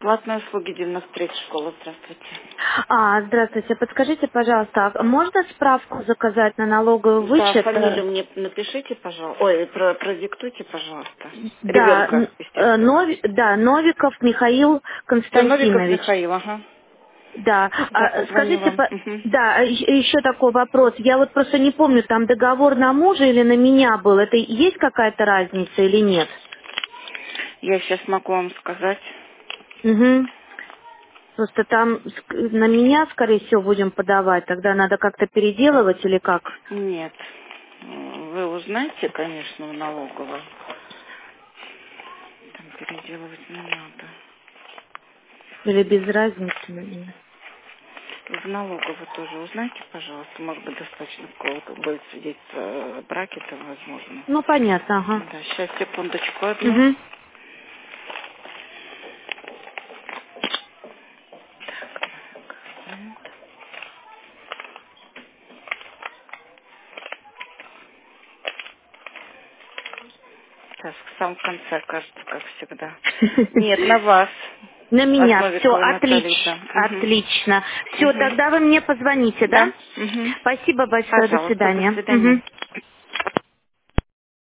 Платные услуги 93 школа. Здравствуйте. Здравствуйте. Подскажите, пожалуйста, можно справку заказать на налоговый Да, вычет? фамилию мне напишите, пожалуйста. Ой, продиктуйте, пожалуйста. Да, Ребенка, естественно. Новиков Михаил Все, Новиков Константинович. Михаил, ага. Да, Да, позвоню скажите, вам. Мгм. да, еще такой вопрос. Я вот просто не помню, там договор на мужа или на меня был. Это есть какая-то разница или нет? Я сейчас могу вам сказать. Угу. Просто там на меня, скорее всего, будем подавать. Тогда надо как-то переделывать или как? Нет. Вы узнаете, конечно, в налоговой. Там переделывать не надо. Или без разницы? Наверное. В налоговой тоже узнайте, пожалуйста. Может быть, достаточно какого-то будет свидетельство о браке, там возможно. Ну, понятно, ага. Да, сейчас, секундочку одну. Угу. Сейчас, в самом конце, кажется, как всегда. Нет, на вас. На От меня. Все, Новиковой Натальи. отлично. Отлично. Все, Угу. тогда вы мне позвоните, да? Да. Угу. Спасибо большое. До Пожалуйста, до свидания. свидания. Мгм.